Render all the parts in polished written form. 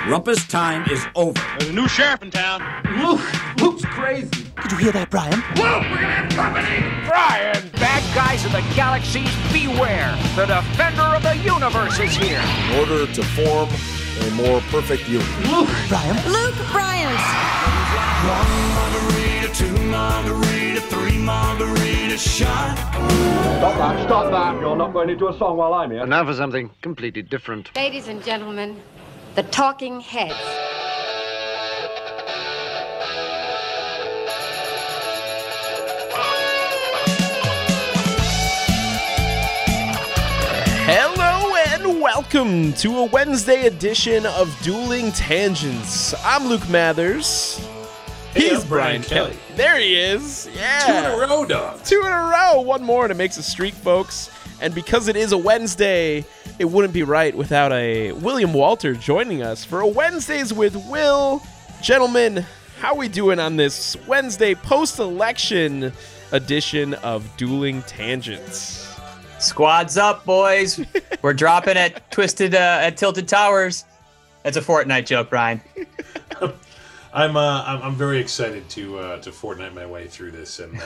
Rumpus time is over. There's a new sheriff in town. Luke's crazy. Did you hear that, Brian? Luke, we're gonna have company! Brian! Bad guys of the galaxies, beware! The defender of the universe is here! In order to form a more perfect union. Luke! Brian? Luke Bryant! 1 margarita, 2 margarita, 3 margarita shot. Stop that. You're not going into a song while I'm here. And now for something completely different. Ladies and gentlemen, the Talking Heads. Hello and welcome to a Wednesday edition of Dueling Tangents. I'm Luke Mathers. He's Brian Kelly. There he is. Yeah. 2 in a row, dog. 2 in a row. One more and it makes a streak, folks. And because it is a Wednesday, it wouldn't be right without a William Walter joining us for a Wednesdays with Will. Gentlemen, how we doing on this Wednesday post-election edition of Dueling Tangents? Squad's up, boys. We're dropping at Tilted Towers. That's a Fortnite joke, Brian. I'm very excited to Fortnite my way through this, and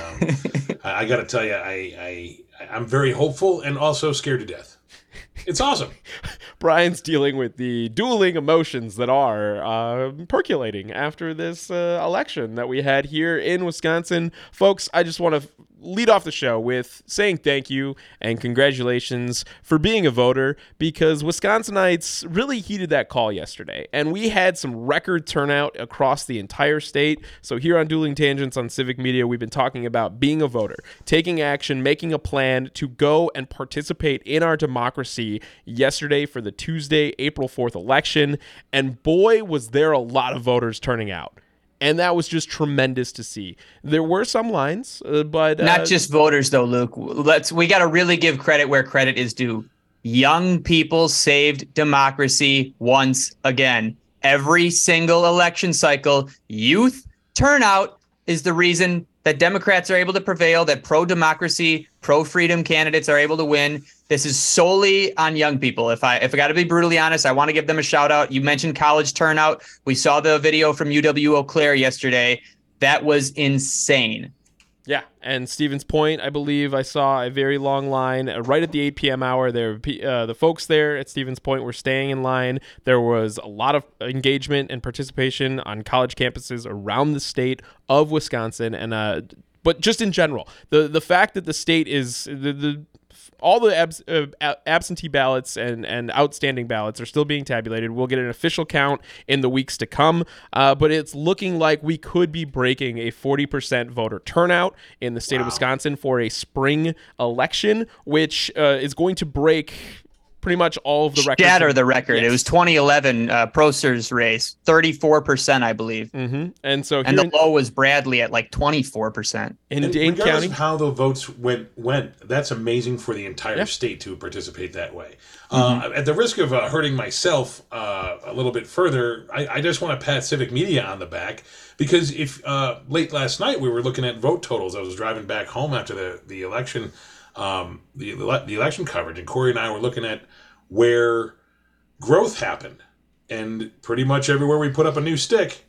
I got to tell you, I'm very hopeful and also scared to death. It's awesome. Brian's dealing with the dueling emotions that are percolating after this election that we had here in Wisconsin. Folks, I just want to lead off the show with saying thank you and congratulations for being a voter, because Wisconsinites really heeded that call yesterday, and we had some record turnout across the entire state. So here on Dueling Tangents on Civic Media, we've been talking about being a voter, taking action, making a plan to go and participate in our democracy yesterday for the Tuesday, April 4th election, and boy, was there a lot of voters turning out. And that was just tremendous to see. There were some lines, but not just voters, though, Luke. We got to really give credit where credit is due. Young people saved democracy once again. Every single election cycle, youth turnout is the reason that Democrats are able to prevail, that pro-democracy, pro-freedom candidates are able to win. This is solely on young people. If I got to be brutally honest, I want to give them a shout out. You mentioned college turnout. We saw the video from UW Eau Claire yesterday. That was insane. Yeah, and Stevens Point, I believe I saw a very long line right at the 8 p.m. hour. The folks there at Stevens Point were staying in line. There was a lot of engagement and participation on college campuses around the state of Wisconsin, and but just in general, the fact that the state is all the absentee ballots and outstanding ballots are still being tabulated. We'll get an official count in the weeks to come, but it's looking like we could be breaking a 40% voter turnout in the state of Wisconsin for a spring election, which is going to break pretty much all of the records. Shatter the record. Yes. It was 2011 Procer's race, 34%, I believe. Mm-hmm. And the low was Bradley at like 24%. In Dane County, of how the votes went, that's amazing for the entire state to participate that way. At the risk of hurting myself a little bit further, I just want to pat Civic Media on the back, because if late last night we were looking at vote totals, I was driving back home after the election. The election coverage, and Corey and I were looking at where growth happened, and pretty much everywhere we put up a new stick,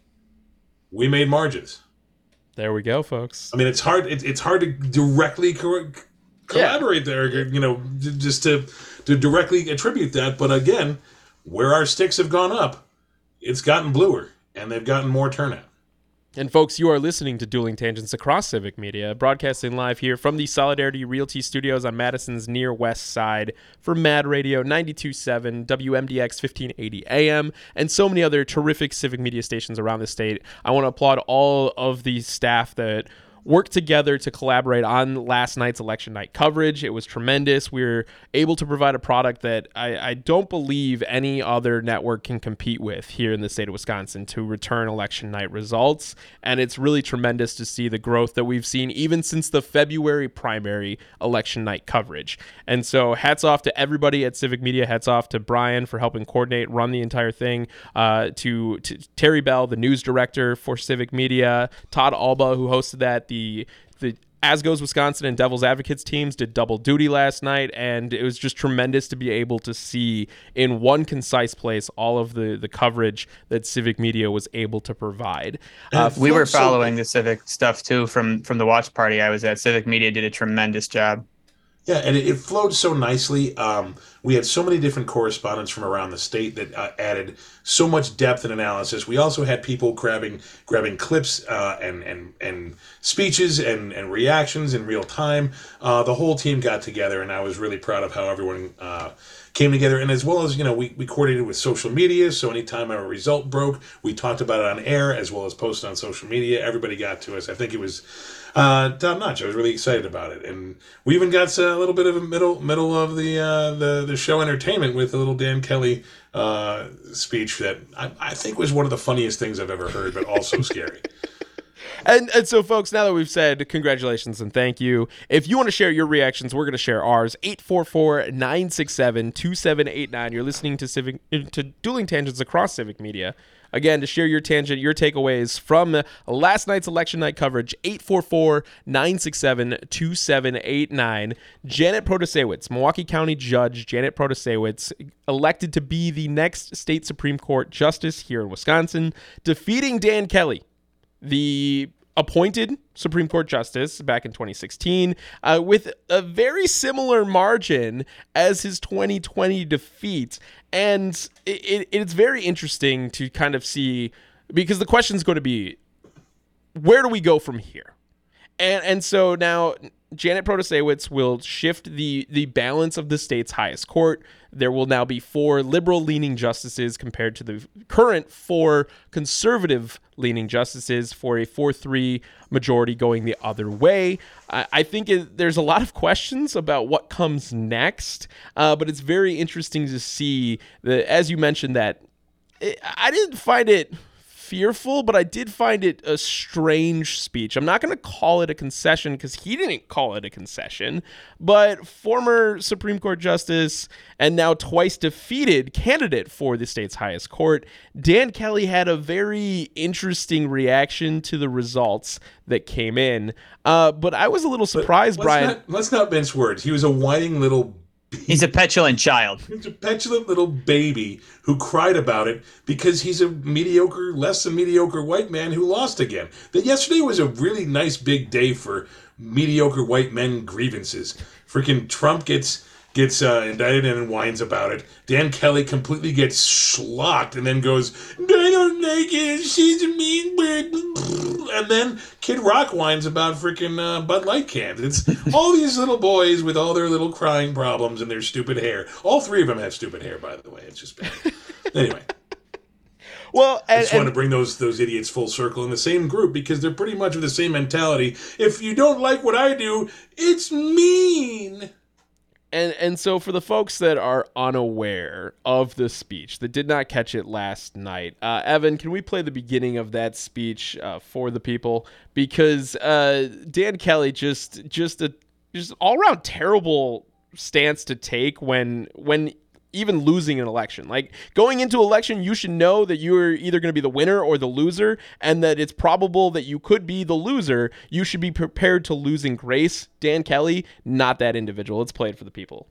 we made margins. There we go, folks. I mean, it's hard. It's hard to directly collaborate there, just to directly attribute that. But again, where our sticks have gone up, it's gotten bluer, and they've gotten more turnout. And folks, you are listening to Dueling Tangents across Civic Media, broadcasting live here from the Solidarity Realty Studios on Madison's near west side for Mad Radio 92.7, WMDX 1580 AM, and so many other terrific Civic Media stations around the state. I want to applaud all of the staff that worked together to collaborate on last night's election night coverage. It was tremendous. We were able to provide a product that I don't believe any other network can compete with here in the state of Wisconsin to return election night results. And it's really tremendous to see the growth that we've seen even since the February primary election night coverage. And so hats off to everybody at Civic Media. Hats off to Brian for helping coordinate, run the entire thing, to Terry Bell, the news director for Civic Media, Todd Alba, who hosted that, the As Goes Wisconsin and Devil's Advocates teams did double duty last night, and it was just tremendous to be able to see in one concise place all of the coverage that Civic Media was able to provide. We were following the Civic stuff too from the watch party I was at. Civic Media did a tremendous job. Yeah, and it flowed so nicely. We had so many different correspondents from around the state that added so much depth and analysis. We also had people grabbing clips and speeches and reactions in real time. The whole team got together, and I was really proud of how everyone came together. And as well as, we coordinated with social media, so anytime a result broke, we talked about it on air as well as posted on social media. Everybody got to us. I think it was top notch. I was really excited about it, and we even got a little bit of a middle of the show entertainment with a little Dan Kelly speech that I think was one of the funniest things I've ever heard, but also scary. And so, folks, now that we've said congratulations and thank you, if you want to share your reactions, we're going to share ours. 844-967-2789. You're listening to Dueling Tangents across Civic Media. Again, to share your tangent, your takeaways from last night's election night coverage, 844-967-2789. Janet Protasiewicz, Milwaukee County Judge Janet Protasiewicz, elected to be the next state Supreme Court justice here in Wisconsin, defeating Dan Kelly, the appointed Supreme Court justice back in 2016, with a very similar margin as his 2020 defeat. And it's very interesting to kind of see, because the question is going to be, where do we go from here? And so now Janet Protasiewicz will shift the balance of the state's highest court. There will now be 4 liberal-leaning justices compared to the current 4 conservative-leaning justices, for a 4-3 majority going the other way. I think there's a lot of questions about what comes next, but it's very interesting to see that, as you mentioned, that I didn't find it fearful, but I did find it a strange speech. I'm not going to call it a concession because he didn't call it a concession, but former Supreme Court Justice and now twice defeated candidate for the state's highest court, Dan Kelly, had a very interesting reaction to the results that came in. But I was a little surprised, Brian. Let's not mince words. He was a whining little... He's a petulant child. He's a petulant little baby who cried about it because he's a less than mediocre white man who lost again. That yesterday was a really nice big day for mediocre white men grievances. Freaking Trump gets indicted and whines about it. Dan Kelly completely gets schlocked and then goes, I don't like it, she's a mean bird. And then Kid Rock whines about freaking Bud Light cans. It's all these little boys with all their little crying problems and their stupid hair. All 3 of them have stupid hair, by the way. It's just bad. Anyway. Well, I just want to bring those idiots full circle in the same group because they're pretty much of the same mentality. If you don't like what I do, it's mean. And so for the folks that are unaware of the speech, that did not catch it last night, Evan, can we play the beginning of that speech for the people? Because Dan Kelly just all-around terrible stance to take when even losing an election. Like, going into election, you should know that you're either going to be the winner or the loser, and that it's probable that you could be the loser. You should be prepared to lose in grace. Dan Kelly, not that individual. Let's play it for the people.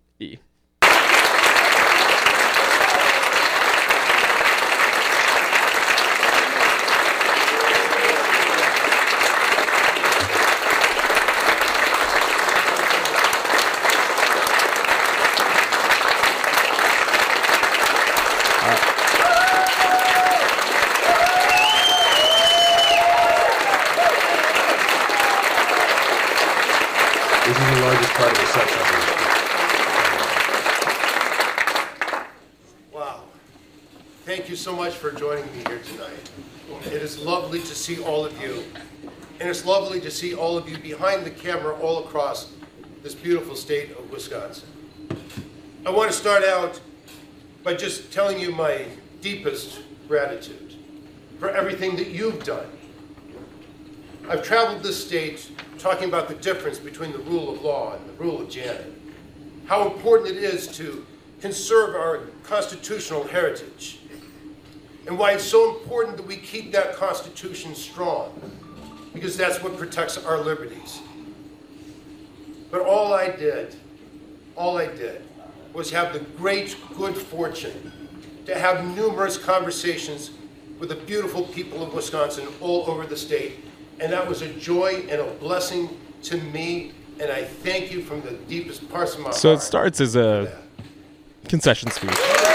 This is the largest part of the section. Wow. Thank you so much for joining me here tonight. It is lovely to see all of you. And it's lovely to see all of you behind the camera all across this beautiful state of Wisconsin. I want to start out by just telling you my deepest gratitude for everything that you've done. I've traveled this state talking about the difference between the rule of law and the rule of Janet, how important it is to conserve our constitutional heritage, and why it's so important that we keep that Constitution strong, because that's what protects our liberties. But all I did was have the great good fortune to have numerous conversations with the beautiful people of Wisconsin all over the state. And that was a joy and a blessing to me, and I thank you from the deepest parts of my heart. So it starts as a concession speech.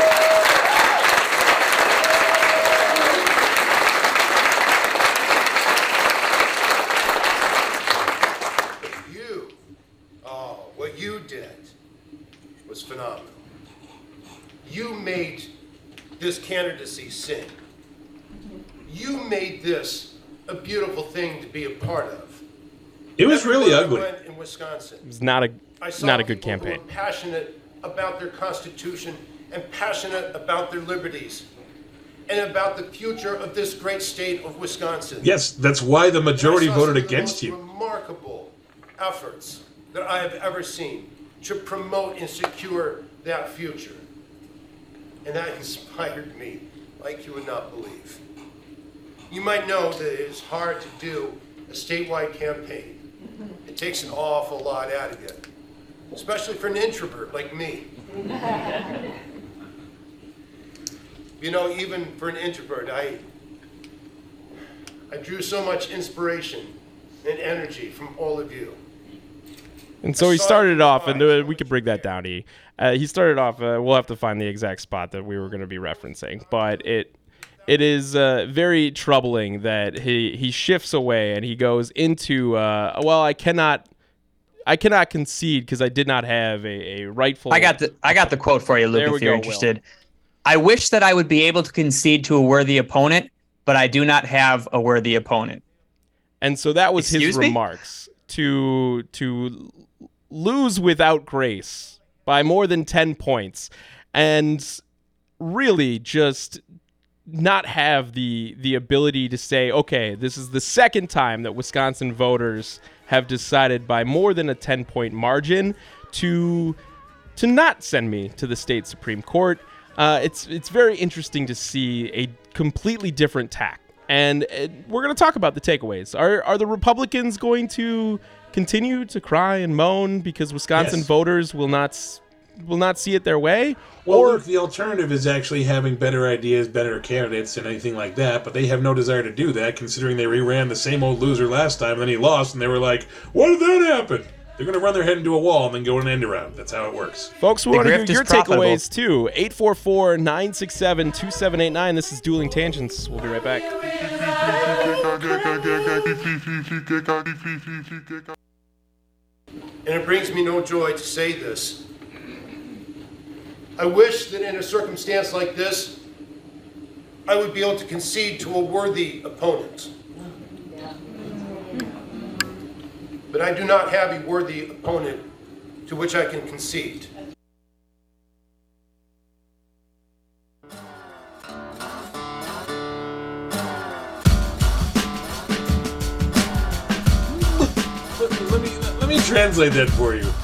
What you did was phenomenal. You made this candidacy sing. You made this a beautiful thing to be a part of. It was really ugly. In Wisconsin, It was not a good campaign. Who were passionate about their Constitution and passionate about their liberties and about the future of this great state of Wisconsin. Yes, that's why the majority voted against you. Remarkable efforts that I have ever seen to promote and secure that future. And that inspired me like you would not believe. You might know that it is hard to do a statewide campaign. It takes an awful lot out of you, especially for an introvert like me. You know, even for an introvert, I drew so much inspiration and energy from all of you. And so he started off, and we could bring that down, E. He started off, we'll have to find the exact spot that we were going to be referencing, but it is very troubling that he shifts away and he goes into, well, I cannot concede because I did not have a rightful... I got the quote for you, Luke, if you're interested. Will. I wish that I would be able to concede to a worthy opponent, but I do not have a worthy opponent. And so that was his remarks. To lose without grace by more than 10 points and really just not have the ability to say, okay, this is the second time that Wisconsin voters have decided by more than a 10-point margin to not send me to the state Supreme Court. It's very interesting to see a completely different tack. And we're going to talk about the takeaways. Are the Republicans going to continue to cry and moan because Wisconsin voters will not see it their way? Well, or the alternative is actually having better ideas, better candidates, and anything like that. But they have no desire to do that, considering they reran the same old loser last time, and then he lost, and they were like, "Why did that happen?" They're going to run their head into a wall and then go an end around. That's how it works. Folks, we want to hear your takeaways, too. 844-967-2789. This is Dueling Tangents. We'll be right back. And it brings me no joy to say this. I wish that in a circumstance like this, I would be able to concede to a worthy opponent. But I do not have a worthy opponent to which I can concede. Let me translate that for you.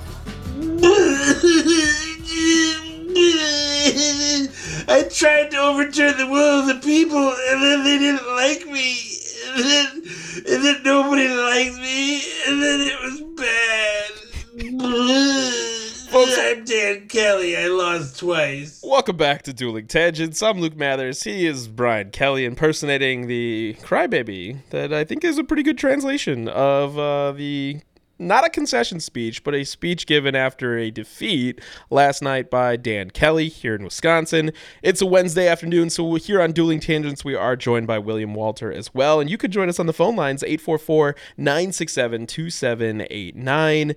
I tried to overturn the will of the people, and then they didn't like me. And then nobody liked me, and then it was bad. Folks, I'm Dan Kelly. I lost twice. Welcome back to Dueling Tangents. I'm Luke Mathers. He is Brian Kelly, impersonating the crybaby that I think is a pretty good translation of the... not a concession speech, but a speech given after a defeat last night by Dan Kelly here in Wisconsin. It's a Wednesday afternoon, so here on Dueling Tangents, we are joined by William Walter as well. And you could join us on the phone lines, 844-967-2789.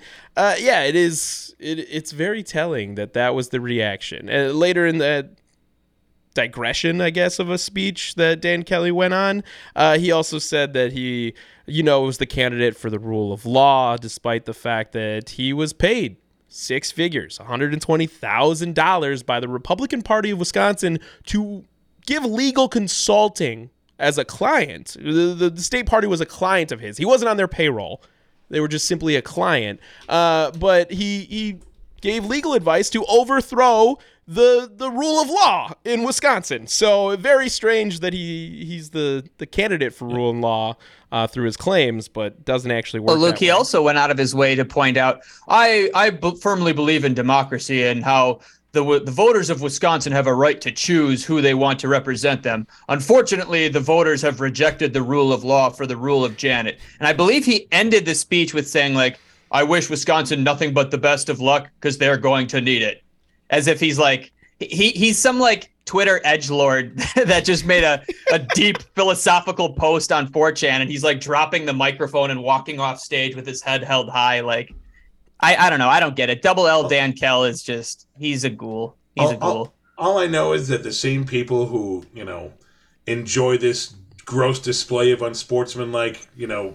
It's very telling that was the reaction. Later in the digression, I guess, of a speech that Dan Kelly went on, he also said that he... was the candidate for the rule of law, despite the fact that he was paid six figures, $120,000 by the Republican Party of Wisconsin to give legal consulting as a client. The state party was a client of his. He wasn't on their payroll. They were just simply a client. But he gave legal advice to overthrow the rule of law in Wisconsin. So very strange that he's the candidate for rule and law through his claims, but doesn't actually work. Well, Luke, he also went out of his way to point out, I firmly believe in democracy and how the voters of Wisconsin have a right to choose who they want to represent them. Unfortunately, the voters have rejected the rule of law for the rule of Janet. And I believe he ended the speech with saying, like, I wish Wisconsin nothing but the best of luck because they're going to need it. As if he's like, he's some like Twitter edgelord that just made a deep philosophical post on 4chan, and he's like dropping the microphone and walking off stage with his head held high. Like, I don't know. I don't get it. Double L Dan Kell is just, he's a ghoul. He's a ghoul. All I know is that the same people who, enjoy this gross display of unsportsmanlike,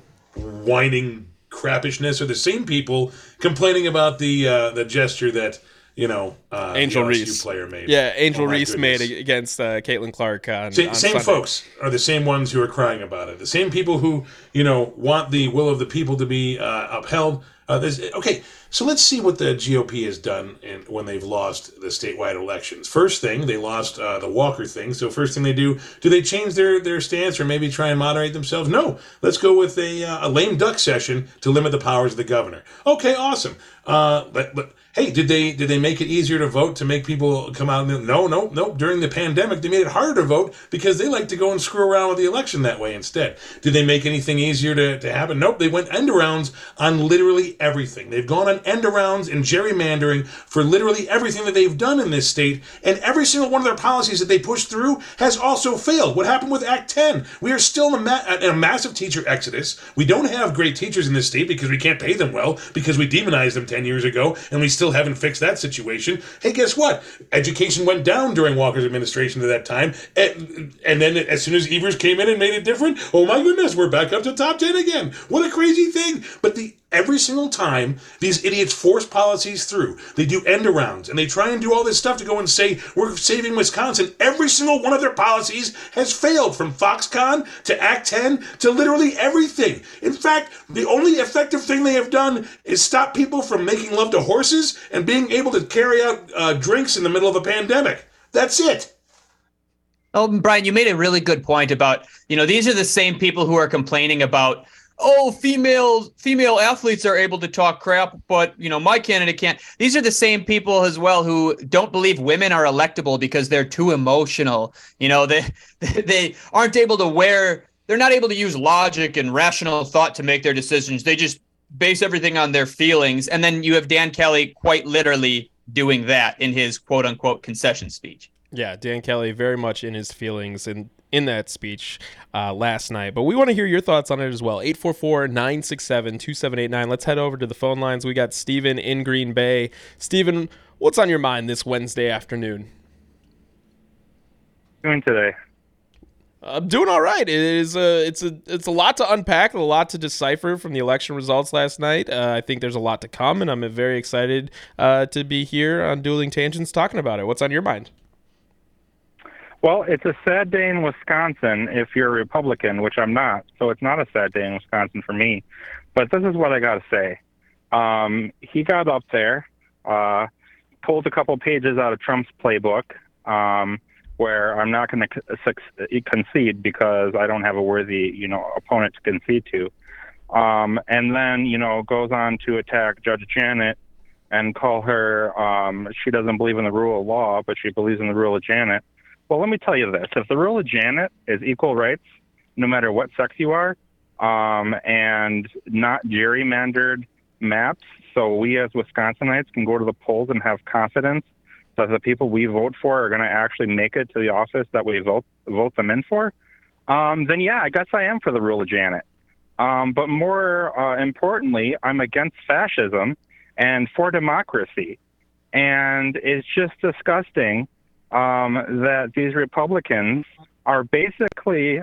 whining crappishness are the same people complaining about the gesture that, Angel Reese player made. Yeah, Angel Reese made against Caitlin Clark. Same Sunday. folks are the same ones who are crying about it. The same people who, want the will of the people to be upheld. Okay, so let's see what the GOP has done when they've lost the statewide elections. First thing, they lost the Walker thing. So first thing they do they change their stance or maybe try and moderate themselves? No. Let's go with a lame duck session to limit the powers of the governor. Okay, awesome. But hey, did they make it easier to vote to make people come out? No. During the pandemic, they made it harder to vote because they like to go and screw around with the election that way instead. Did they make anything easier to happen? Nope. They went end arounds on literally everything. They've gone on end arounds and gerrymandering for literally everything that they've done in this state, and every single one of their policies that they pushed through has also failed. What happened with Act 10? We are still in a massive teacher exodus. We don't have great teachers in this state because we can't pay them well because we demonized them 10 years ago, and we still haven't fixed that situation. Hey, guess what? Education went down during Walker's administration at that time, and then as soon as Evers came in and made it different, oh my goodness, we're back up to top 10 again. What a crazy thing. But every single time these idiots force policies through, they do end arounds and they try and do all this stuff to go and say we're saving Wisconsin. Every single one of their policies has failed, from Foxconn to Act 10 to literally everything. In fact, the only effective thing they have done is stop people from making love to horses and being able to carry out drinks in the middle of a pandemic. That's it. Oh, Brian, you made a really good point about, these are the same people who are complaining about, female athletes are able to talk crap, but, my candidate can't. These are the same people as well who don't believe women are electable because they're too emotional. They aren't able to they're not able to use logic and rational thought to make their decisions. They just base everything on their feelings. And then you have Dan Kelly quite literally doing that in his quote unquote concession speech. Yeah, Dan Kelly very much in his feelings in that speech last night. But we want to hear your thoughts on it as well. 844-967-2789. Let's head over to the phone lines. We got Steven in Green Bay. Steven, what's on your mind this Wednesday afternoon? Doing today? I'm doing all right. It's a lot to unpack, a lot to decipher from the election results last night. I think there's a lot to come, and I'm very excited to be here on Dueling Tangents talking about it. What's on your mind? Well, it's a sad day in Wisconsin if you're a Republican, which I'm not. So it's not a sad day in Wisconsin for me. But this is what I got to say. He got up there, pulled a couple pages out of Trump's playbook, where I'm not going to concede because I don't have a worthy, opponent to concede to. And then, goes on to attack Judge Janet and call her, she doesn't believe in the rule of law, but she believes in the rule of Janet. Well, let me tell you this. If the rule of Janet is equal rights, no matter what sex you are, and not gerrymandered maps, so we as Wisconsinites can go to the polls and have confidence that the people we vote for are going to actually make it to the office that we vote them in for, then yeah, I guess I am for the rule of Janet. But more importantly, I'm against fascism and for democracy. And it's just disgusting that these Republicans are basically,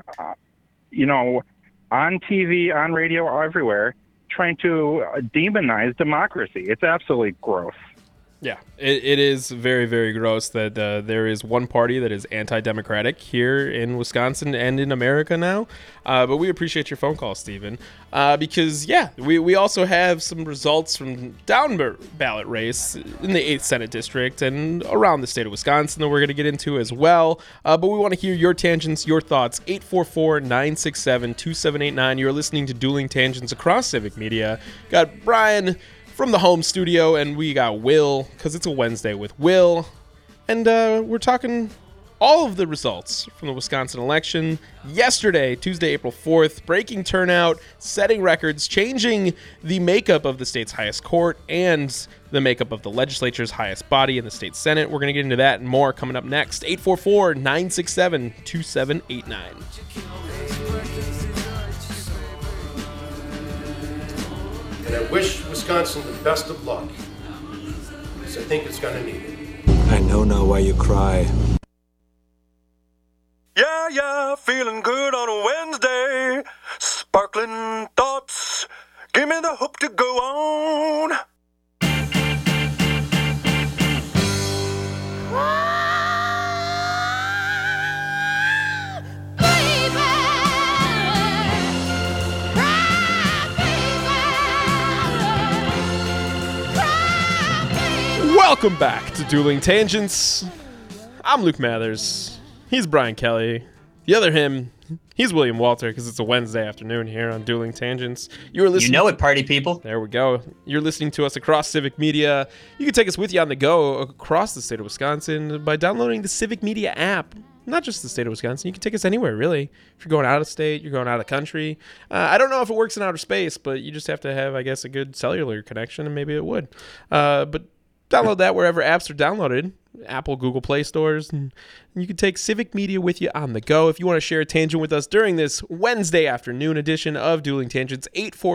on TV, on radio, everywhere, trying to demonize democracy. It's absolutely gross. Yeah, it is very, very gross that there is one party that is anti-democratic here in Wisconsin and in America now. But we appreciate your phone call, Stephen, because, yeah, we also have some results from down ballot race in the 8th Senate District and around the state of Wisconsin that we're going to get into as well. But we want to hear your tangents, your thoughts. 844-967-2789. You're listening to Dueling Tangents across Civic Media. Got Brian from the home studio, and we got Will, because it's a Wednesday with Will, and we're talking all of the results from the Wisconsin election yesterday, Tuesday, April 4th, breaking turnout, setting records, changing the makeup of the state's highest court, and the makeup of the legislature's highest body in the state Senate. We're going to get into that and more coming up next. 844-967-2789. And I wish Wisconsin the best of luck, because I think it's going to need it. I know now why you cry. Yeah, feeling good on a Wednesday. Sparkling thoughts, give me the hope to go on. Welcome back to Dueling Tangents. I'm Luke Mathers. He's Brian Kelly. The other him, he's William Walter, because it's a Wednesday afternoon here on Dueling Tangents. You're listening. You know it, party people. There we go. You're listening to us across Civic Media. You can take us with you on the go across the state of Wisconsin by downloading the Civic Media app. Not just the state of Wisconsin. You can take us anywhere, really. If you're going out of state, you're going out of country. I don't know if it works in outer space, but you just have to have, I guess, a good cellular connection, and maybe it would. But download that wherever apps are downloaded. Apple, Google Play stores. And you can take Civic Media with you on the go. If you want to share a tangent with us during this Wednesday afternoon edition of Dueling Tangents,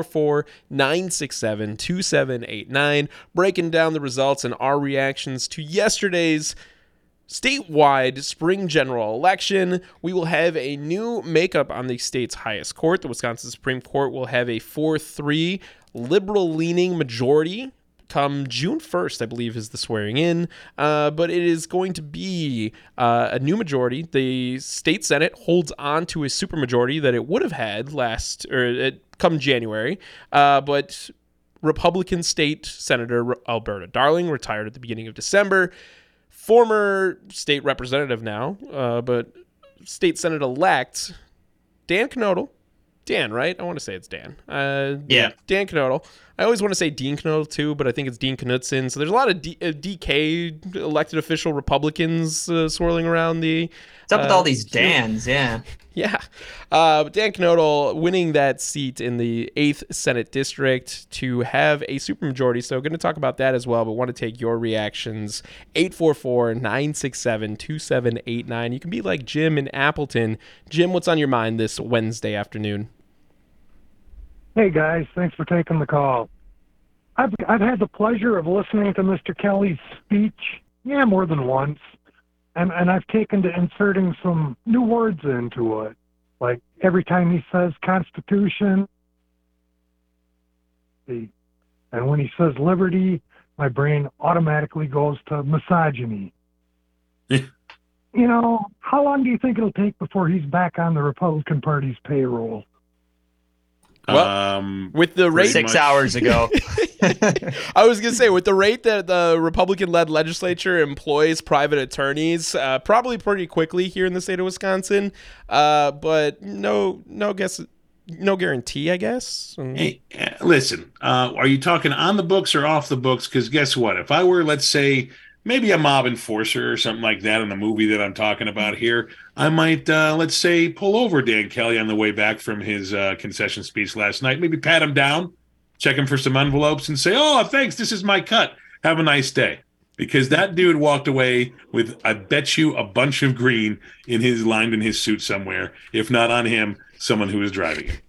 844-967-2789. Breaking down the results and our reactions to yesterday's statewide spring general election. We will have a new makeup on the state's highest court. The Wisconsin Supreme Court will have a 4-3 liberal-leaning majority come June 1st, I believe, is the swearing in. But it is going to be a new majority. The state Senate holds on to a supermajority that it would have had come January. But Republican State Senator Alberta Darling retired at the beginning of December. Former state representative now, but state Senate-elect Dan Knodel. Dan, right? I want to say it's Dan. Yeah. Dan Knodel. I always want to say Dean Knodel, too, but I think it's Dean Knudsen. So there's a lot of DK elected official Republicans swirling around the... What's up with all these Dans? Yeah. Yeah. But Dan Knodel winning that seat in the 8th Senate District to have a supermajority. So going to talk about that as well, but want to take your reactions. 844-967-2789. You can be like Jim in Appleton. Jim, what's on your mind this Wednesday afternoon? Hey, guys. Thanks for taking the call. I've had the pleasure of listening to Mr. Kelly's speech, more than once. And I've taken to inserting some new words into it. Like every time he says Constitution, and when he says liberty, my brain automatically goes to misogyny. How long do you think it'll take before he's back on the Republican Party's payroll? Well, with the rate 6 hours ago. I was going to say, with the rate that the Republican-led legislature employs private attorneys, probably pretty quickly here in the state of Wisconsin, but no guarantee, I guess. Hey, listen, are you talking on the books or off the books? Because guess what? If I were, let's say, maybe a mob enforcer or something like that in the movie that I'm talking about here, I might, let's say, pull over Dan Kelly on the way back from his concession speech last night, maybe pat him down, check him for some envelopes and say, oh, thanks, this is my cut. Have a nice day. Because that dude walked away with, I bet you, a bunch of green lined in his suit somewhere. If not on him, someone who was driving him.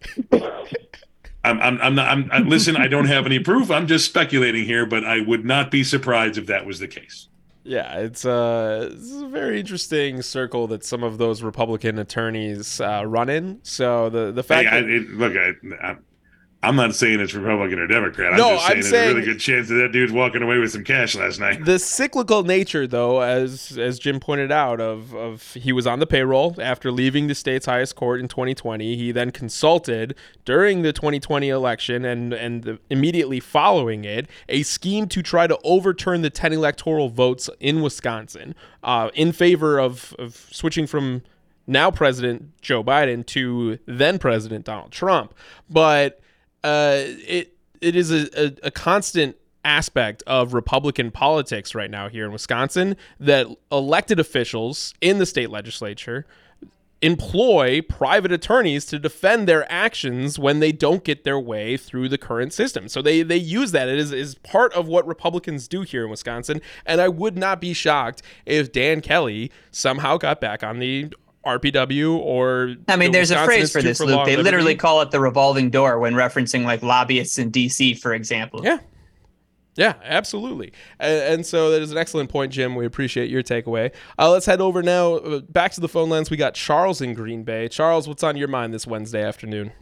Listen, I don't have any proof. I'm just speculating here, but I would not be surprised if that was the case. Yeah, it's a very interesting circle that some of those Republican attorneys run in. So the fact I'm not saying it's Republican or Democrat. No, I'm just saying I'm there's saying a really good chance that dude's walking away with some cash last night. the cyclical nature, though, as Jim pointed out, of he was on the payroll after leaving the state's highest court in 2020. He then consulted during the 2020 election and immediately following it a scheme to try to overturn the 10 electoral votes in Wisconsin in favor of switching from now President Joe Biden to then President Donald Trump. But it is a constant aspect of Republican politics right now here in Wisconsin that elected officials in the state legislature employ private attorneys to defend their actions when they don't get their way through the current system. So they use that. It is part of what Republicans do here in Wisconsin. And I would not be shocked if Dan Kelly somehow got back on the RPW or... I mean, there's a phrase for this, Luke. They literally liberty. call it the revolving door when referencing like lobbyists in D.C., for example. Yeah, absolutely. And so that is an excellent point, Jim. We appreciate your takeaway. Let's head over now back to the phone lines. We got Charles in Green Bay. Charles, what's on your mind this Wednesday afternoon?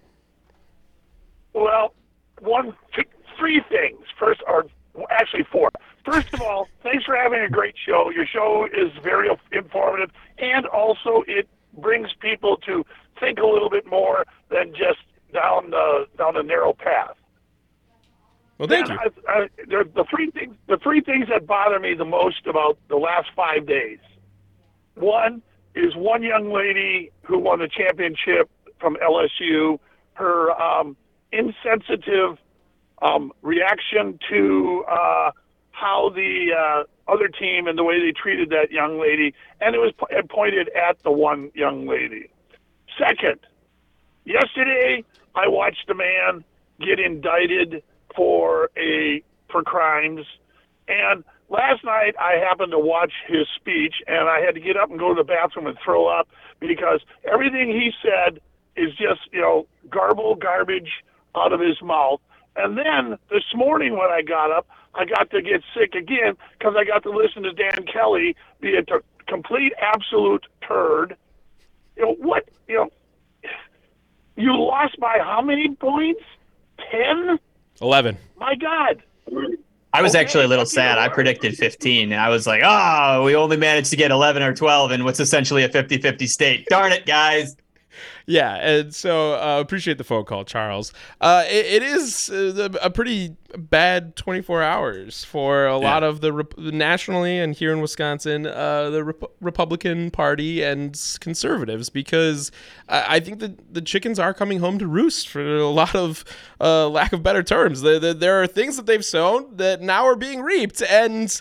Well, three things. First, or actually four. First of all, thanks for having a great show. Your show is very informative, and also it brings people to think a little bit more than just down a narrow path. Well, thank you. The three things that bother me the most about the last 5 days. One is one young lady who won the championship from LSU. Her insensitive reaction to how the other team and the way they treated that young lady, and it was pointed at the one young lady. Second, yesterday I watched a man get indicted for crimes, and last night I happened to watch his speech, and I had to get up and go to the bathroom and throw up because everything he said is just garbage out of his mouth. And then this morning when I got up, I got to get sick again because I got to listen to Dan Kelly be a complete, absolute turd. You lost by how many points? 10? 11. My God. I was actually a little sad. I predicted 15. And I was like, we only managed to get 11 or 12 in what's essentially a 50-50 state. Darn it, guys. Yeah, and so appreciate the phone call, Charles. It is a pretty bad 24 hours for a lot of the nationally and here in Wisconsin, the Republican Party and conservatives, because I think that the chickens are coming home to roost for a lot of lack of better terms. There are things that they've sown that now are being reaped, and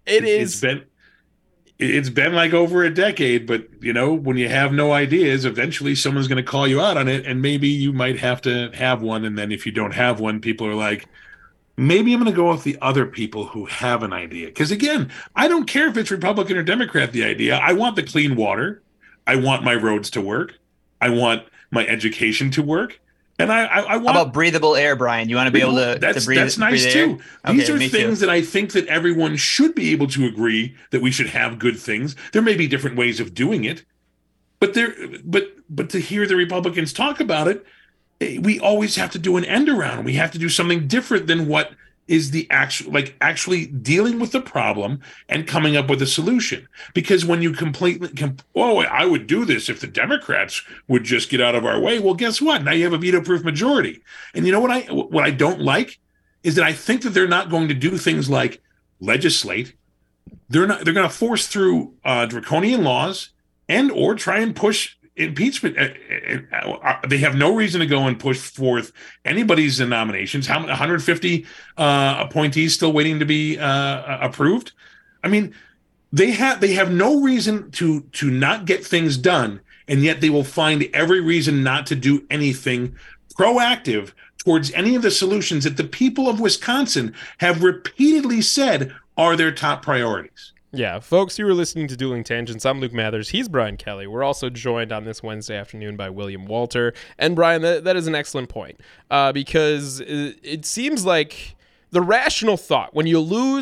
It's been like over a decade, but when you have no ideas, eventually someone's going to call you out on it, and maybe you might have to have one. And then if you don't have one, people are like, maybe I'm going to go with the other people who have an idea. Because again, I don't care if it's Republican or Democrat, the idea. I want the clean water. I want my roads to work. I want my education to work. And I want... How about breathable air, Brian? You want to be able to breathe? That's nice breathe too. Air? These Okay, are things that I think that everyone should be able to agree that we should have good things. There may be different ways of doing it, but to hear the Republicans talk about it, we always have to do an end around. We have to do something different than what is the actually dealing with the problem and coming up with a solution. Because when you I would do this if the Democrats would just get out of our way. Well, guess what? Now you have a veto-proof majority. And you know what I don't like is that I think that they're not going to do things like legislate. They're going to force through draconian laws and or try and push impeachment. They have no reason to go and push forth anybody's nominations. 150 appointees still waiting to be approved. I mean, they have no reason to not get things done, and yet they will find every reason not to do anything proactive towards any of the solutions that the people of Wisconsin have repeatedly said are their top priorities. Yeah, folks, you were listening to Dueling Tangents. I'm Luke Mathers. He's Brian Kelly. We're also joined on this Wednesday afternoon by William Walter. And Brian, that is an excellent point, because it seems like the rational thought when you lose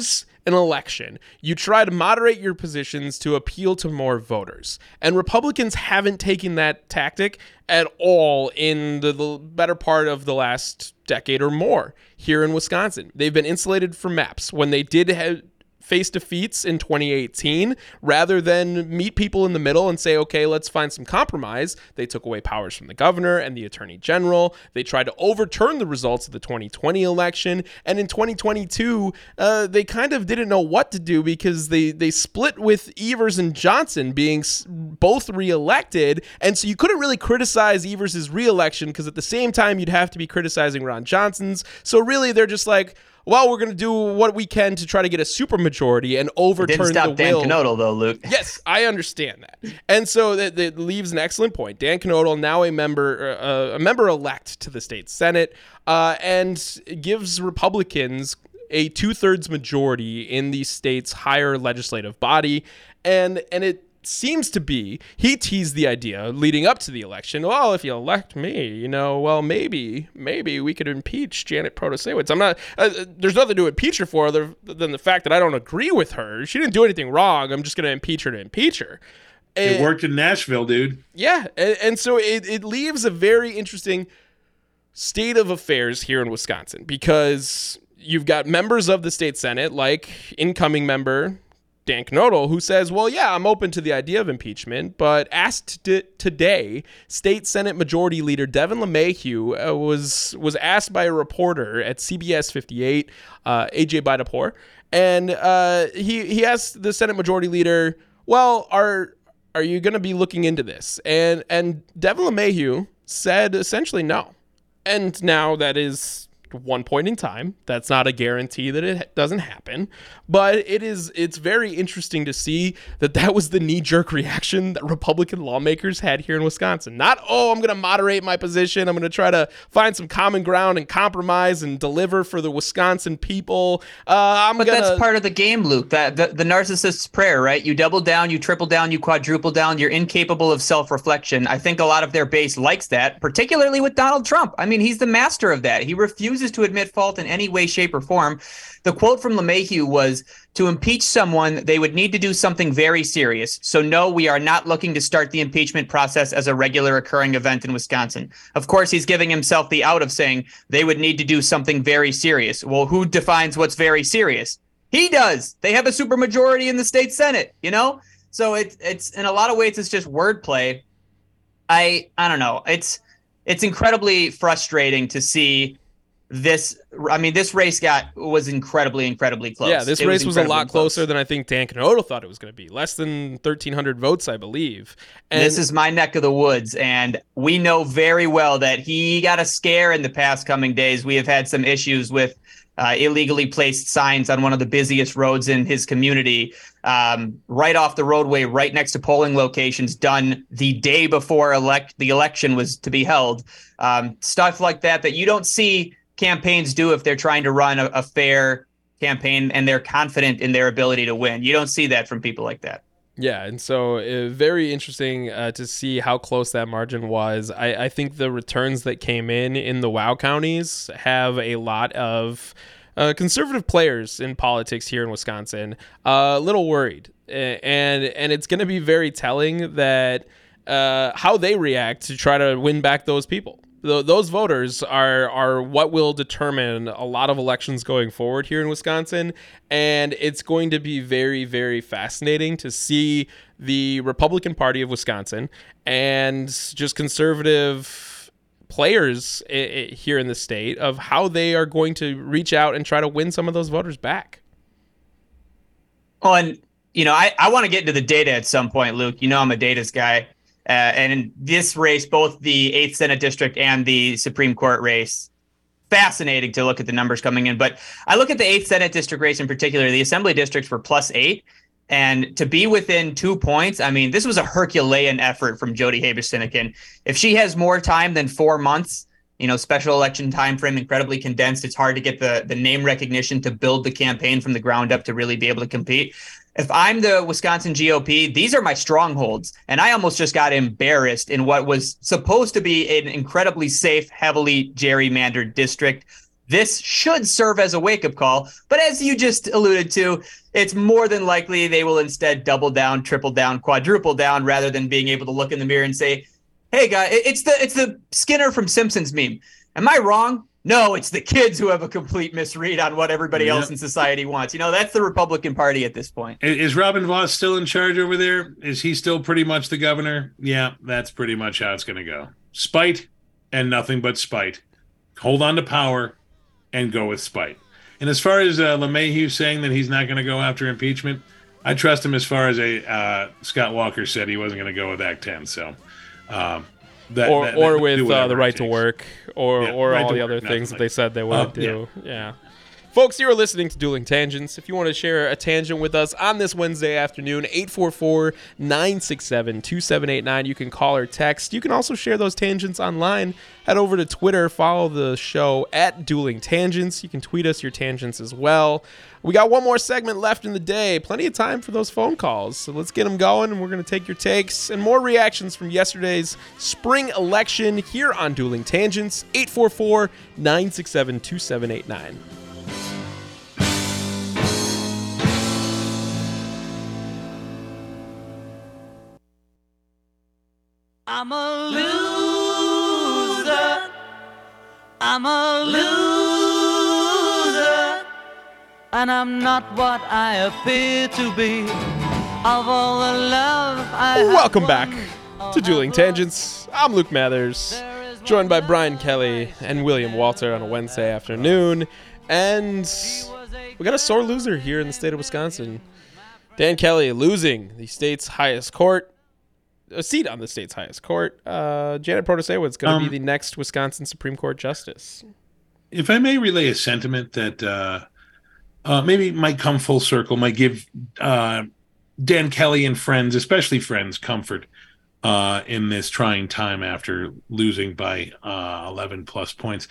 an election, you try to moderate your positions to appeal to more voters. And Republicans haven't taken that tactic at all in the better part of the last decade or more here in Wisconsin. They've been insulated from maps. When they did face defeats in 2018, rather than meet people in the middle and say, okay, let's find some compromise, they took away powers from the governor and the attorney general. They tried to overturn the results of the 2020 election. And in 2022, they kind of didn't know what to do because they split with Evers and Johnson being both reelected. And so you couldn't really criticize Evers' reelection because at the same time, you'd have to be criticizing Ron Johnson's. So really, they're just like, well, we're going to do what we can to try to get a supermajority and overturn the will. Didn't stop Dan Knodel, though, Luke. Yes, I understand that. And so that leaves an excellent point. Dan Knodel, now a member-elect to the state Senate, and gives Republicans a 2/3 majority in the state's higher legislative body. And it seems to be, he teased the idea leading up to the election, well, if you elect me, well, maybe we could impeach Janet Protasiewicz. I'm not, there's nothing to impeach her for other than the fact that I don't agree with her. She didn't do anything wrong. I'm just going to impeach her to impeach her. It worked in Nashville, dude. Yeah. And so it leaves a very interesting state of affairs here in Wisconsin because you've got members of the state Senate, like incoming member Dan Knodel, who says, well, yeah, I'm open to the idea of impeachment, but asked today, State Senate Majority Leader Devin LeMahieu was asked by a reporter at CBS 58, AJ Baidapour, and he asked the Senate Majority Leader, well, are you going to be looking into this? And Devin LeMahieu said essentially no. And now that is one point in time. That's not a guarantee that it doesn't happen, but it's very interesting to see that was the knee-jerk reaction that Republican lawmakers had here in Wisconsin. Not, I'm going to moderate my position. I'm going to try to find some common ground and compromise and deliver for the Wisconsin people. That's part of the game, Luke. That the narcissist's prayer, right? You double down, you triple down, you quadruple down. You're incapable of self-reflection. I think a lot of their base likes that, particularly with Donald Trump. I mean, he's the master of that. He refuses to admit fault in any way, shape, or form. The quote from LeMahieu was, to impeach someone, they would need to do something very serious. So no, we are not looking to start the impeachment process as a regular occurring event in Wisconsin. Of course, he's giving himself the out of saying they would need to do something very serious. Well, who defines what's very serious? He does. They have a supermajority in the state Senate, So it's in a lot of ways, it's just wordplay. I don't know. It's incredibly frustrating to see this. I mean, this race was incredibly close. Yeah, this race was a lot closer than I think Dan Knodel thought it was going to be. Less than 1,300 votes, I believe. And this is my neck of the woods, and we know very well that he got a scare in the past coming days. We have had some issues with illegally placed signs on one of the busiest roads in his community, right off the roadway, right next to polling locations, done the day before the election was to be held. Stuff like that you don't see campaigns do if they're trying to run a fair campaign and they're confident in their ability to win. You don't see that from people like that. Yeah, and so very interesting to see how close that margin was. I think the returns that came in the WOW counties have a lot of conservative players in politics here in Wisconsin a little worried. And it's going to be very telling that how they react to try to win back those people. Those voters are what will determine a lot of elections going forward here in Wisconsin, and it's going to be very, very fascinating to see the Republican Party of Wisconsin and just conservative players here in the state of how they are going to reach out and try to win some of those voters back. Oh, and I want to get into the data at some point, Luke. I'm a data's guy. And in this race, both the 8th Senate District and the Supreme Court race, fascinating to look at the numbers coming in. But I look at the 8th Senate District race in particular, the Assembly districts were +8. And to be within 2 points, I mean, this was a Herculean effort from Jody Haber-Sinekin. If she has more time than 4 months, special election time frame, incredibly condensed, it's hard to get the name recognition to build the campaign from the ground up to really be able to compete. If I'm the Wisconsin GOP, these are my strongholds. And I almost just got embarrassed in what was supposed to be an incredibly safe, heavily gerrymandered district. This should serve as a wake-up call, but as you just alluded to, it's more than likely they will instead double down, triple down, quadruple down, rather than being able to look in the mirror and say, hey, guy, it's the Skinner from Simpsons meme. Am I wrong? No, it's the kids who have a complete misread on what everybody else in society wants. That's the Republican Party at this point. Is Robin Vos still in charge over there? Is he still pretty much the governor? Yeah, that's pretty much how it's going to go. Spite and nothing but spite. Hold on to power and go with spite. And as far as LeMahieu saying that he's not going to go after impeachment, I trust him as far as Scott Walker said he wasn't going to go with Act 10. So, with the right to work, or right all the other things that they said they wouldn't do. Yeah. Folks, you are listening to Dueling Tangents. If you want to share a tangent with us on this Wednesday afternoon, 844-967-2789. You can call or text. You can also share those tangents online. Head over to Twitter. Follow the show at Dueling Tangents. You can tweet us your tangents as well. We got one more segment left in the day. Plenty of time for those phone calls. So let's get them going, and we're going to take your takes and more reactions from yesterday's spring election here on Dueling Tangents, 844-967-2789. I'm a loser. I'm a loser. And I'm not what I appear to be. Of all the love Welcome back to Dueling Tangents. I'm Luke Mathers, joined by Brian Kelly and William Walter on a Wednesday afternoon. And we got a sore loser here in the state of Wisconsin. Dan Kelly losing the state's highest court. A seat on the state's highest court. Janet Protasewicz going to be the next Wisconsin Supreme Court justice. If I may relay a sentiment that maybe might come full circle, might give Dan Kelly and friends, especially friends, comfort in this trying time after losing by 11 plus points.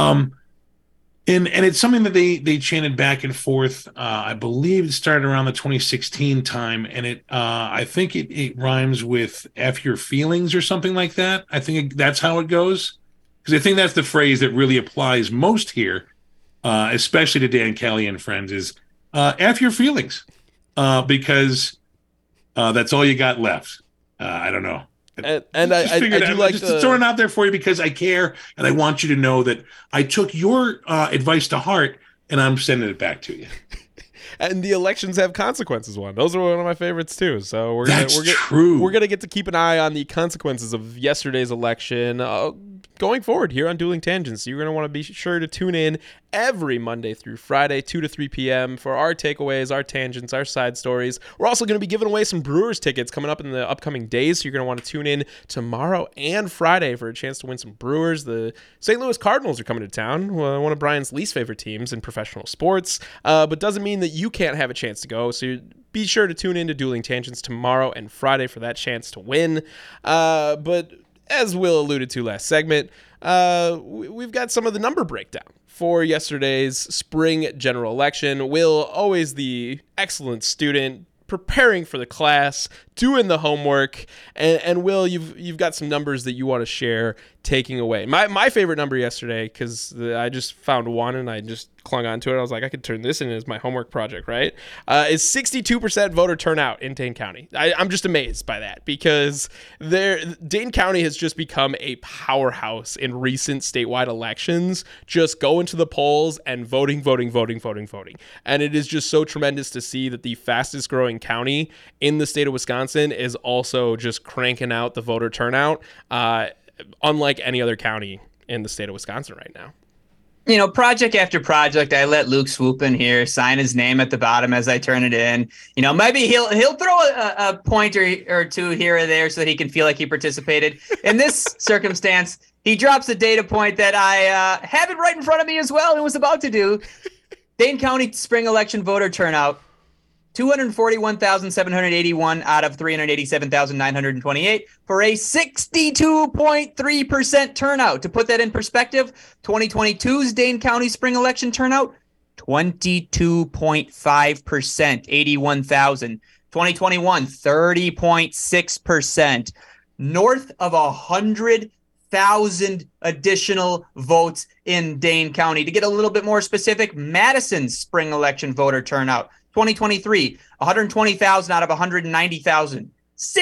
And it's something that they chanted back and forth. I believe it started around the 2016 time, and I think it rhymes with "F your feelings" or something like that. I think that's how it goes, because I think that's the phrase that really applies most here, especially to Dan Kelly and friends, is "F your feelings," because that's all you got left. I don't know. And I do like just throwing it out there for you because I care and I want you to know that I took your advice to heart and I'm sending it back to you. And the elections have consequences. Those are one of my favorites too. So we're gonna get to keep an eye on the consequences of yesterday's election going forward here on Dueling Tangents. You're gonna want to be sure to tune in every Monday through Friday, 2 to 3 p.m. for our takeaways, our tangents, our side stories. We're also going to be giving away some Brewers tickets coming up in the upcoming days, so you're going to want to tune in tomorrow and Friday for a chance to win some Brewers. The St. Louis Cardinals are coming to town, one of Brian's least favorite teams in professional sports, but doesn't mean that you can't have a chance to go, so be sure to tune in to Dueling Tangents tomorrow and Friday for that chance to win. But as Will alluded to last segment, we've got some of the number breakdown for yesterday's spring general election. Will, always the excellent student, preparing for the class, doing the homework, and Will, you've got some numbers that you want to share taking away. My favorite number yesterday, because I just found one and I just clung on to it. I was like, I could turn this in as my homework project, right? Is 62% voter turnout in Dane County. I'm just amazed by that, because Dane County has just become a powerhouse in recent statewide elections, just going to the polls and voting. And it is just so tremendous to see that the fastest growing county in the state of Wisconsin is also just cranking out the voter turnout, unlike any other county in the state of Wisconsin right now. Project after project, I let Luke swoop in here, sign his name at the bottom as I turn it in. Maybe he'll throw a point or two here or there so that he can feel like he participated. In this circumstance, he drops a data point that I have it right in front of me as well and was about to do. Dane County spring election voter turnout, 241,781 out of 387,928 for a 62.3% turnout. To put that in perspective, 2022's Dane County spring election turnout, 22.5%, 81,000. 2021, 30.6%. North of 100,000 1,000 additional votes in Dane County. To get a little bit more specific, Madison's spring election voter turnout, 2023, 120,000 out of 190,000,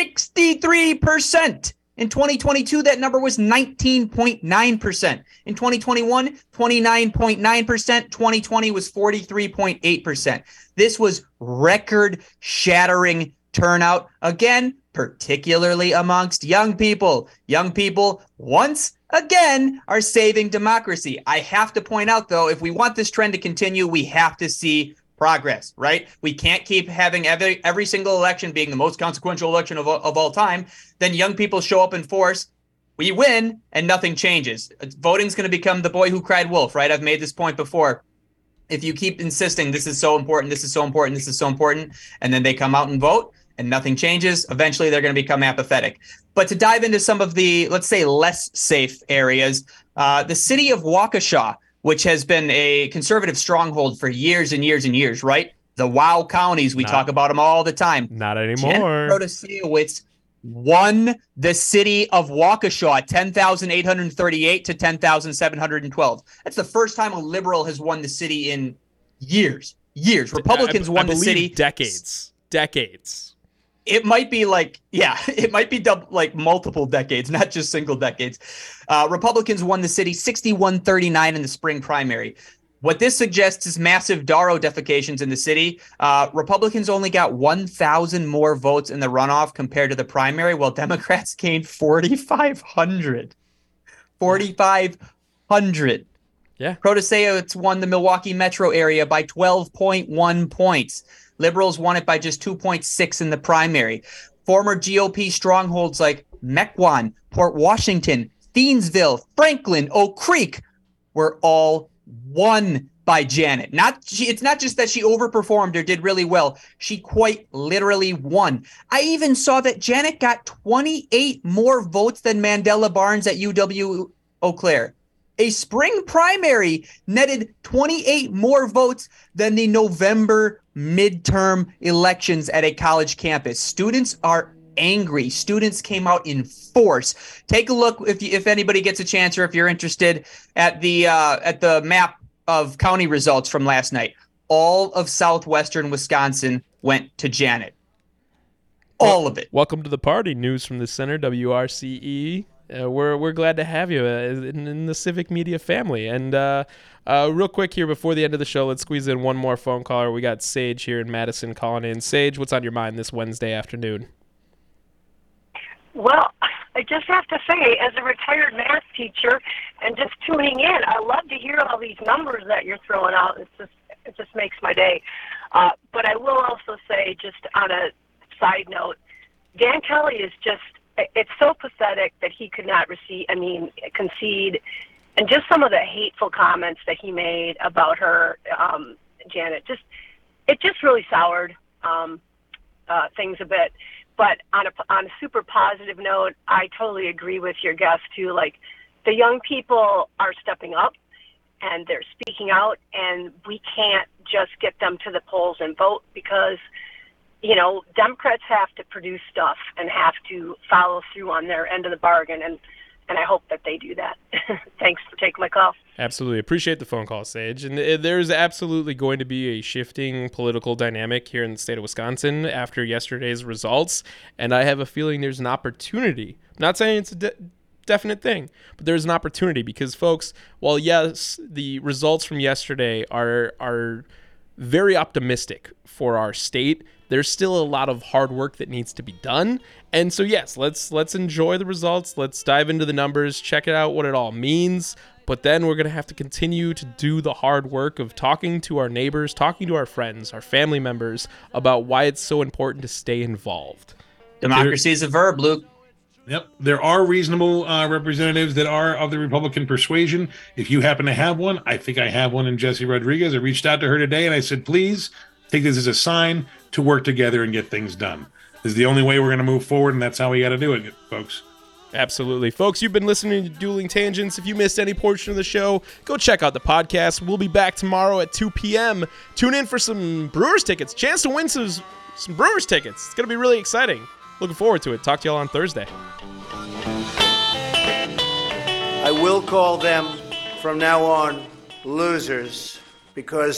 63%. In 2022, that number was 19.9%. In 2021, 29.9%. 2020 was 43.8%. This was record-shattering turnout. Again, particularly amongst young people. Young people, once again, are saving democracy. I have to point out, though, if we want this trend to continue, we have to see progress, right? We can't keep having every single election being the most consequential election of all time. Then young people show up in force, we win, and nothing changes. Voting's going to become the boy who cried wolf, right? I've made this point before. If you keep insisting this is so important, this is so important, this is so important, and then they come out and vote and nothing changes, eventually they're going to become apathetic. But to dive into some of the, let's say, less safe areas, the city of Waukesha, which has been a conservative stronghold for years and years and years, right? The WOW counties, we talk about them all the time. Not anymore. Janet Protasiewicz won the city of Waukesha, 10,838 to 10,712. That's the first time a liberal has won the city in years. Republicans won the city. Decades. It might be multiple decades, not just single decades. Republicans won the city 61-39 in the spring primary. What this suggests is massive Darrow defecations in the city. Republicans only got 1,000 more votes in the runoff compared to the primary, while Democrats gained 4,500. 4,500. Yeah. Protasiewicz won the Milwaukee metro area by 12.1 points. Liberals won it by just 2.6 in the primary. Former GOP strongholds like Mequon, Port Washington, Thiensville, Franklin, Oak Creek were all won by Janet. It's not just that she overperformed or did really well. She quite literally won. I even saw that Janet got 28 more votes than Mandela Barnes at UW Eau Claire. A spring primary netted 28 more votes than the November midterm elections at a college campus. Students are angry. Students came out in force. Take a look if anybody gets a chance or if you're interested at the map of county results from last night. All of southwestern Wisconsin went to Janet. All of it. Welcome to the party. News from the center, WRCE. We're glad to have you in the Civic Media family. And real quick here before the end of the show, let's squeeze in one more phone caller. We got Sage here in Madison calling in. Sage, what's on your mind this Wednesday afternoon? Well, I just have to say, as a retired math teacher and just tuning in, I love to hear all these numbers that you're throwing out. It just makes my day. But I will also say, just on a side note, Dan Kelly is just, it's so pathetic that he could not concede, and just some of the hateful comments that he made about her, Janet, it just really soured things a bit. But on a super positive note, I totally agree with your guest too. Like, the young people are stepping up and they're speaking out, and we can't just get them to the polls and vote because, Democrats have to produce stuff and have to follow through on their end of the bargain, and I hope that they do that. Thanks for taking my call. Absolutely. Appreciate the phone call, Sage. And there's absolutely going to be a shifting political dynamic here in the state of Wisconsin after yesterday's results, and I have a feeling there's an opportunity. I'm not saying it's a definite thing, but there's an opportunity because, folks, while yes, the results from yesterday are very optimistic for our state, there's still a lot of hard work that needs to be done. And so, yes, let's enjoy the results. Let's dive into the numbers, check it out, what it all means. But then we're going to have to continue to do the hard work of talking to our neighbors, talking to our friends, our family members about why it's so important to stay involved. Democracy is a verb, Luke. Yep. There are reasonable representatives that are of the Republican persuasion. If you happen to have one, I think I have one in Jessie Rodriguez. I reached out to her today and I said, please take this as a sign to work together and get things done. This is the only way we're going to move forward, and that's how we got to do it, folks. Absolutely. Folks, you've been listening to Dueling Tangents. If you missed any portion of the show, go check out the podcast. We'll be back tomorrow at 2 p.m. Tune in for some Brewers tickets. Chance to win some Brewers tickets. It's going to be really exciting. Looking forward to it. Talk to y'all on Thursday. will call them from now on losers because